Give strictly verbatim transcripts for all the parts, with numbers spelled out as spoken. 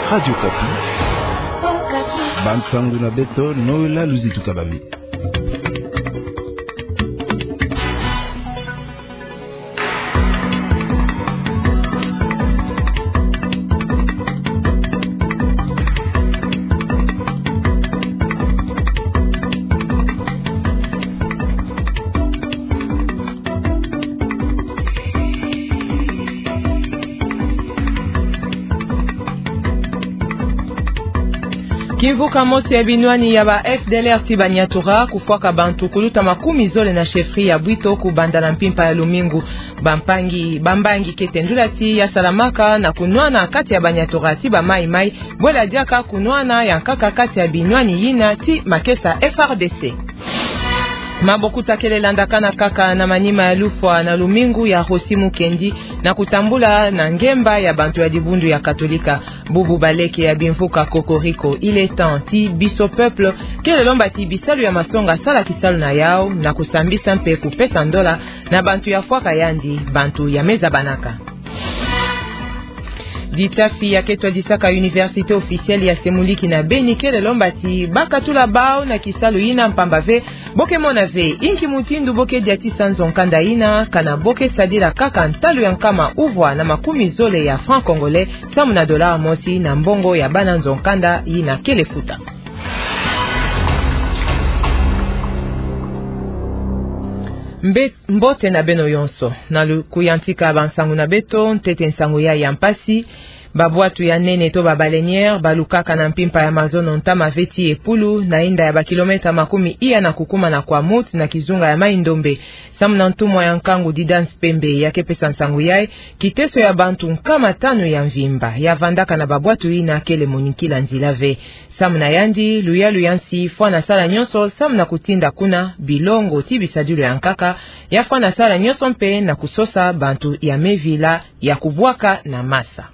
Radio Kapi. Bantangu na beto Noela Luzitukabami. Kivuka mosi ya binwani ya ba F D L R Tibanyatura kufuaka bantu kuluta makumi zole na chefri ya Bwito kubanda na mpimpa ya Lumingu bampangi bambangi ketendulati ya Salamaka na kunwana kati ya Banyatura ti ba mai mai bwela diaka kunwana ya nkaka kati ya binwani yina ti makesa F R D C. Mabokuta kele landakana kaka na manima ya Lufwa na Lumingu ya Hosimu Kendi na kutambula na ngemba ya bantu ya dibundu ya Katolika bubu baleke ya bimvuka kokoriko ile tanti biso peuple kele lomba ti bisalu ya masonga sala kisalu na yao na kusambisa mpe kupesa ndola na bantu ya fwaka yandi bantu ya meza banaka. Ditafi ya ketwa disaka universite officielle ya Semuliki na Beni kele lombati bakatula bao na kisalu ina mpambave boke monave inki mutindu boke diati sanzonkanda ina kana boke sadila kaka ntalu ya nkama uvwa na makumi zole ya franc congolais samu na dola mosi na mbongo ya bana nzonkanda ina kele futa. Mbe, mbote na beno yonso na kuyantika bansangu na beto ntete nsangu ya yampasi babwatu ya nene to babaleniere balukaka na mpimpa ya mazono ntama veti epulu na inda ya bakilometa makumi iya na kukuma na kwa mut na kizunga ya maindombe samu na ntumwa ya nkangu didans pembe ya kepesa nsangu yae kiteso ya bantu nkama tano ya mvimba ya vandaka na babwatu ina kele monikila nzilave samu na yandi luya luyansi fwa na sala nyonso samu na kutinda kuna bilongo tibisadulu ya nkaka ya fwa na sala nyonso mpe na kusosa bantu ya mevila ya kubwaka na masa.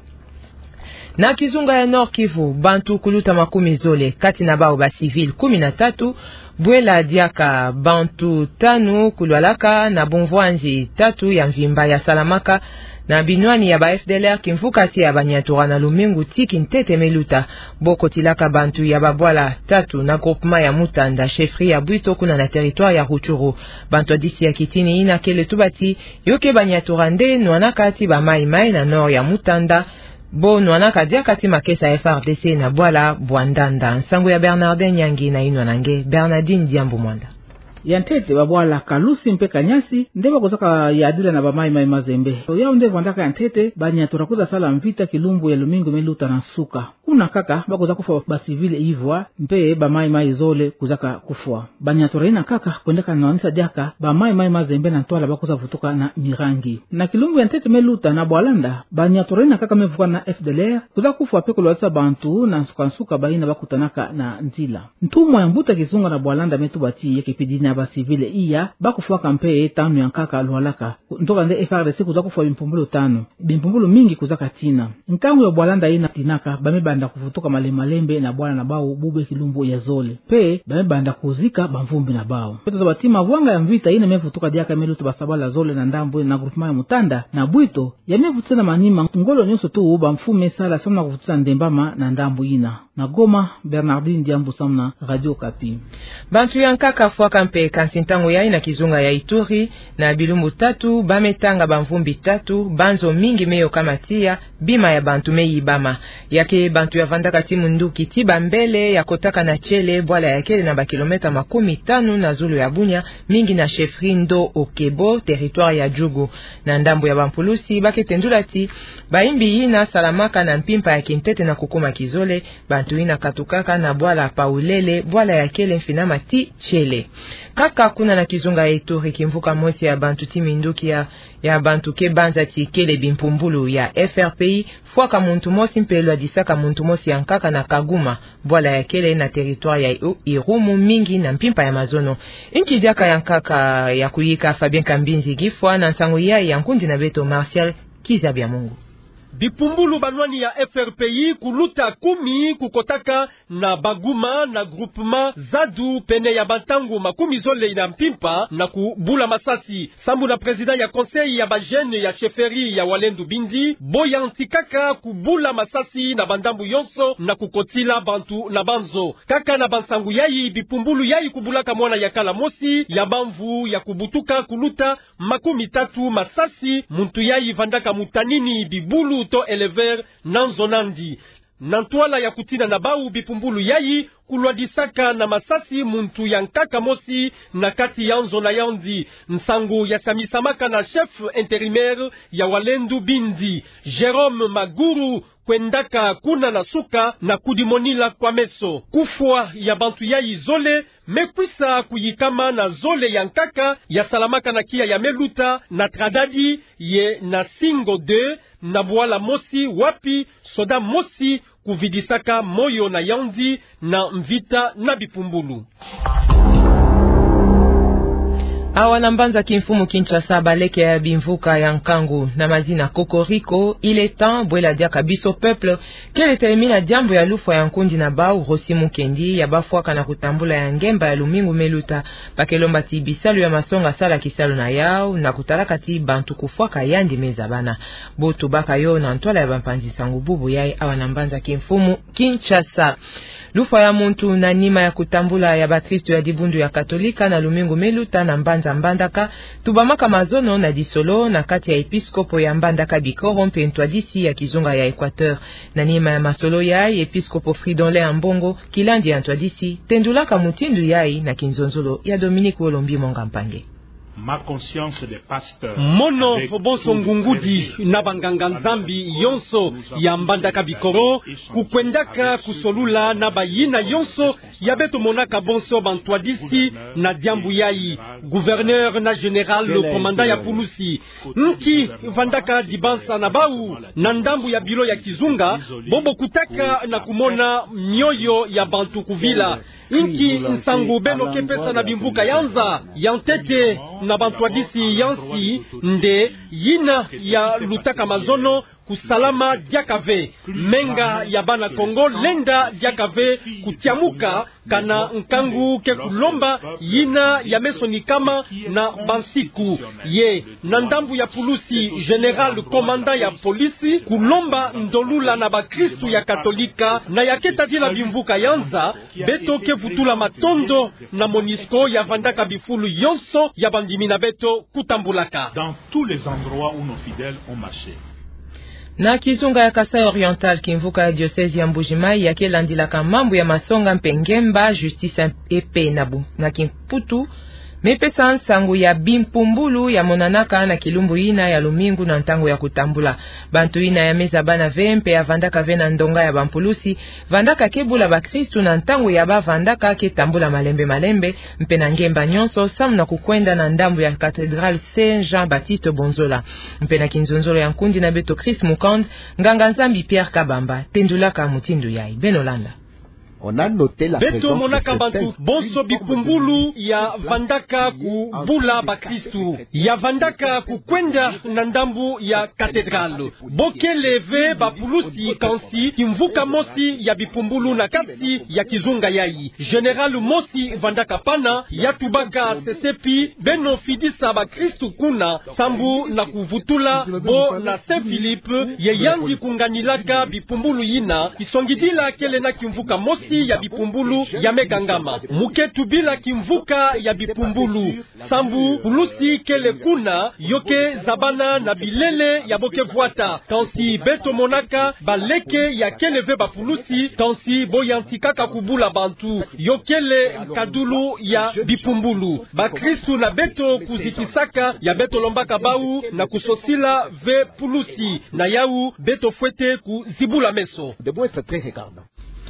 Na kizunga ya Nord Kivu bantu kuluta makumi zole kati na bao ba civil kumi na tatu bwela diaka bantu tanu kulwalaka na bumvwanji tatu ya mvimba ya Salamaka na binwani ya ba F D L R kimvuka ti ya Banyatura na Lumingu tiki ntete meluta boko tilaka bantu ya babwala tatu na groupement ya Mutanda chefri ya Bwito kuna na territoire ya Ruchuru bantu disi ya kitini ina kele tubati yoke Banyatura nde nwanaka ti ba mai mai na nord ya Mutanda bo nwanaka dia kati makesa F R D C na bwala bwandanda nsango ya Bernardin Nyangi na inwa nange Bernardine Diambu Mwanda yantete babwala kalusi mpe kanyasi ndeba kutoka yadila na bamai mai mazembe yao nde vandaka yantete Banyatura kuza sala mvita kilumbu ya Lumingu meluta na suka kuna kaka bakuza kufa basivile ivwa mpe bamai mai zole kuzaka kufwa Banyatura ina kaka kwendeka na wanisa diaka bamai mai mazembe na ntwala bakuza vutoka na mirangi na kilumbu yantete meluta na bwalanda Banyatura ina kaka mevuka na F D L R kuza kufwa pe kulwatsa bantu na nsuka nsuka baina bakutanaka na nzila ntumwa ya mbuta kizunga na bwalanda metubati yeke pidina ba civile iya bakufuaka mpe tano ya nkaka lualaka ntoka nde F R D C kuza kufuwa bimpumbulo tano bimpumbulo mingi kuza katina nkangu ya bwalanda ina tinaka bamebanda kufutoka malemalembe na bwana na bao bube kilumbu ya zole pe bamebanda kuzika bamvumbi na bao peto za batima wanga ya mvita ina mefutoka diaka melutu basabala zole na ndambu na groupement ya Mutanda na Bwito ya mevutana manima ngolo nyonso tu bamfume sala samna kufutuza ndembama na ndambu ina na Goma Bernardine Diambu Samna Radio Kapi. Bantu ya nkaka fuaka mpe kansintango ya ina kizunga ya Ituri na bilumbu tatu bametanga bamvumbi tatu banzo mingi meyo kamatia bima ya bantu meyi bama yake bantu ya vandaka timu nduki tiba mbele ya kotaka na chele bwala yakele na bakilometa makumi tanu na zulu ya Bunya mingi na chefri ndo Okebo territoire ya Jugu na ndambu ya bampulusi baketendulati baimbi ina Salamaka na mpimpa ya kintete na kukuma kizole bantu ina katukaka na bwala paulele bwala yakele mfinama ti chele kaka kuna na kizunga ya Ituri kimvuka mosi ya bantu timi nduki ya ya bantu ke banza ti kele bimpumbulu ya F R P I fuaka muntu mosi mpelo adisaka muntu mosi ya nkaka na Kaguma bwala ya kele na territoire ya Irumu mingi na mpimpa ya mazono inki diaka ya nkaka ya kuyika Fabien Kambinzi gifwa na nsango ya ya nkundi na beto Martial Kizabia Mungu Bipumbulu banwani ya F R P I kuluta kumi kukotaka na Baguma na groupement Zadu pene ya Bantangu makumi zole na Mpimpa na kubula masasi. Sambu na president ya conseil ya bajene ya cheferi ya Walendu Bindi boyanti kaka kubula masasi na bandambu yonso na kukotila bantu na banzo. Kaka na bansangu yayi bipumbulu yayi kubulaka mwana ya kala mosi ya bamvu ya kubutuka kuluta makumi tatu masasi muntu yayi vandaka mutanini bibulu to elever nanzonandi. Nantwala ya kutina na bau bipumbulu yayi kulwadisaka na masasi muntu ya nkaka mosi na kati yanzo na yandi. Nsangu ya samisamaka na chef intérimaire ya Walendu Bindi Jerome Maguru kwendaka kuna na suka na kudimonila kwa meso. Kufwa ya bantu yayi zole mekwisa kuyikama na zole ya nkaka ya salamaka na kia ya meluta na tradadi ye na singo de na bwala mosi wapi soda mosi kuvidisaka moyo na yandi na mvita na bipumbulu. Awa na mbanza kimfumu Kinshasa baleke ya bimvuka ya nkangu na mazina Kokoriko. Il est temps bwela dia kabiso peuple kele termina jambo ya lufa ya nkundi na bau Rosi Mukendi ya bafuaka na kutambula ya ngemba ya lumingu meluta bakelomba ti bisalu ya masonga sala kisalu na yao na kutalaka ti bantu kufuaka yandi meza bana botu baka yo na ntwala ya bampanzi sangu bubu yai. Awa na mbanza kimfumu Kinshasa lufa ya muntu na nima ya kutambula ya bakristo ya dibundu ya katolika na lumingu meluta na mbanza mbandaka tubamaka mazono na disolo na kati ya episkopo ya mbandaka Bikoro mpe ntwadisi ya kizunga ya Equateur na nima ya masolo yai episkopo Fridolin Ambongo kilandi ya ntwadisi tendulaka mutindu yai na kinzonzolo ya Dominique Wolombi Mongampange. Ma conscience de pasteur mono foboso ngungudi na banganga nzambi yonso ya mbandaka Bikoro kukwendaka kusolula na bayina yonso ya beto monaka bonso bantwadisi na diambu yai gouverneur na general le commandant ya pulusi nki vandaka dibansa na bau na ndambu ya bilo ya kizunga bobo kutaka na kumona mioyo ya bantu kuvila inki nsangu beno kepesa na bimvuka yanza yantete na bantwadisi yansi nde yina ya lutaka mazono kusalama diakave menga ya bana Kongo lenda diakave kutiamuka kana nkangu ke kulomba yina ya mesoni kama na bansiku ye na ndambu ya pulusi general komanda ya polisi kulomba ndolula na bakristu ya katolika na yaketa dila bimvuka yanza beto ke futula matondo na Monisco ya vandaka bifulu yonso ya bandimi na beto kutambulaka dans tous les endroits où nos fidèles ont marché. Na kizunga ya Kasai Oriental kimvuka ya diocese ya Mbujimai ya kelandilaka mambu ya masonga mpengemba justice epe nabu na kimputu mepesa nsangu ya bimpumbulu ya monanaka na kilumbu ina ya lumingu na ntango ya kutambula bantu ina ya meza bana vempe ya vandaka vena ndonga ya bampulusi vandaka kebula bakristu na ntango ya ba vandaka ketambula malembe malembe mpe na ngemba nyonso samu na kukwenda na ndambu ya Cathédrale Saint Jean Baptiste Bonzola mpe na kinzonzolo ya nkundi na beto Christ Mukand nganga nzambi Pierre Kabamba tendulaka mutindu yai Benolanda. On a noté la beto monaka bantu bonso bipumbulu ya vandaka ku bula bakristu ya vandaka ku kwenda na ndambu ya katedralu bokeleve bapulusi kansi kimvuka mosi ya bipumbulu na kati ya kizunga yai general mosi vandaka pana ya tubaka sesepi beno fidisa bakristu kuna sambu na kuvutula bo na Saint Philippe ye yandi kunganilaka bipumbulu yina isongidila kele na kimvuka mosi ya bipumbulu ya megangama muketu bila kimvuka ya bipumbulu sambu pulusi kele kuna yoke zabana na bilele ya bokevuata kansi beto monaka baleke ya keleve bapulusi kansi boyantikaka kubula bantu yokele kadulu ya bipumbulu bakristu na beto kuzitisaka ya beto lombaka bau na kusosila ve pulusi na yau beto fwete kuzibula meso. De beau être très regardant.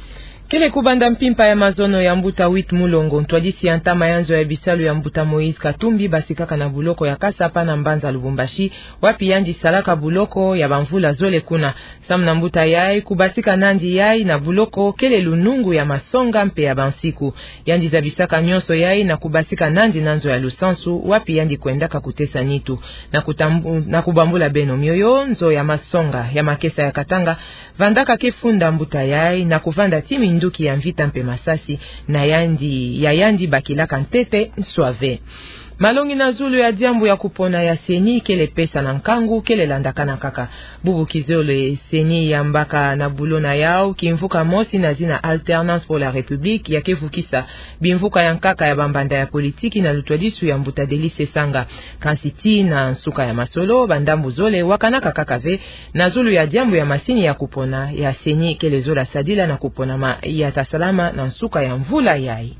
Kele kubanda mpimpa ya mazono ya mbuta wit mulongo ntwadisi ya ntama yanzo ya bisalu ya mbuta Moïse Katumbi basikaka na buloko ya Kasapa na Mbanza Lubumbashi wapi yandi salaka buloko ya bamvula zole kuna sam na mbuta yai kubasika nandi yai na buloko kele lunungu ya masonga mpe ya bansiku yandi za bisaka nyonso yai na kubasika nandi nanzo ya lusansu wapi yandi kuendaka kutesa nitu na, kutambu, na kubambula beno mioyo nzo ya masonga ya makesa ya Katanga vandaka kefunda mbuta yai na kuvanda timi nduki ya mvita mpe masasi na yandi ya yandi bakilaka ntete nswave malongi na zulu ya diambu ya kupona ya seni kele pesa na nkangu kele landaka na kaka bubu kizole seni ya mbaka na bulona yao kimvuka mosi na zina alternance pour la république ya kevukisa bimvuka ya nkaka ya bambanda ya politiki na lutwadisu ya mbuta delise sanga kansiti na nsuka ya masolo bandambu zole wakanaka kakave na zulu ya diambu ya masini ya kupona ya seni kele zola sadila na kupona ma ya tasalama na nsuka ya mvula yai.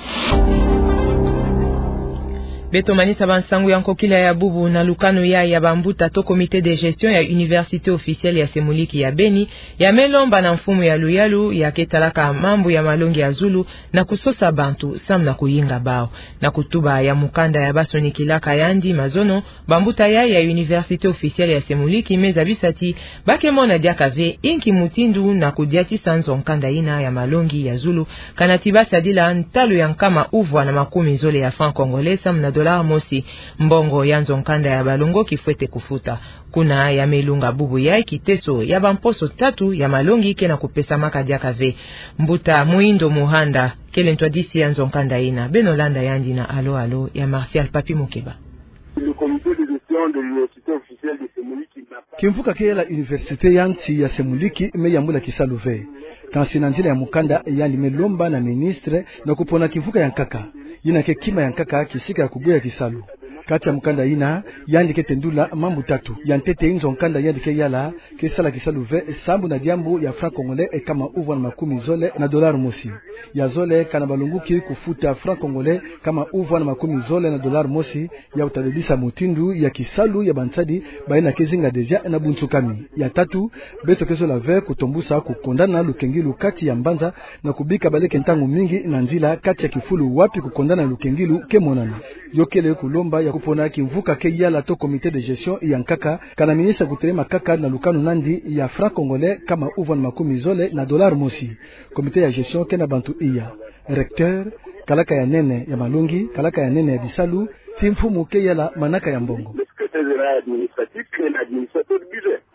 Beto manisa bansangu ya nkokila ya bubu na lukano ya ya bambuta to komite de gestion ya université officielle ya Semuliki ya Beni ya melomba na mfumu ya luyalu ya ketalaka mambo ya malongi ya Zulu na kusosa bantu sam na kuyinga bao na kutuba ya mukanda ya baso nikilaka yandi mazono bambuta ya ya université officielle ya Semuliki meza bisati bakemona diakave inki mutindu na kudiati sanzo nkanda ina ya malongi ya Zulu kanatiba sadila ntalo ya nkama uvwa na makumi zole ya franc congolais sam na dolar mosi mbongo yanzo nkanda ya balongo kifwete kufuta kuna ya melunga bubu ya kiteso ya bamposo tatu ya malongi kena kupesa makadia kave mbuta muindo muhanda kele ntwadisi yanzo nkanda ina benolanda yandi na alo alo ya Martial Papi Mukeba. Le comité de gestion de l'université officielle de Semuliki kimvuka kela université yanti ya Semuliki me yambula kisaluve kansina njila ya mukanda yandi melomba na ministre na kupona kivuka ya nkaka yina ke kima ya nkaka kisika ya kuguya kisalu kati ya mukanda ina yandi ke tendula mambu tatu yantete inzo nkanda yandi ke yala ke sala kisaluve sambu na diambu ya franc congolais e kama uvwa na makumi zole na dolar mosi ya zole kana balunguki kufuta franc congolais kama uvwa na makumi zole na dolar mosi ya utadibisa mutindu ya kisalu ya bantadi baina kezinga deja na buntsukami ya tatu beto keso la ver kutombusa kukondana lukengilu kati ya Mbanza na kubika baleke ntangu mingi na nzila kati ya kifulu wapi kukondana lukengilu kemonana yokele kulomba ya kupona kimvuka ke yala to comité de gestion ya nkaka kana ministre kuterema kaka na lukano nandi ya franc congolais kama uvwa na makumi zole na dolar mosi comité ya gestion kena bantu iya recteur kalaka ya nene ya malungi kalaka ya nene ya bisalu timfumu ke yala manaka ya mbongo administratif et l'administrateur du budget.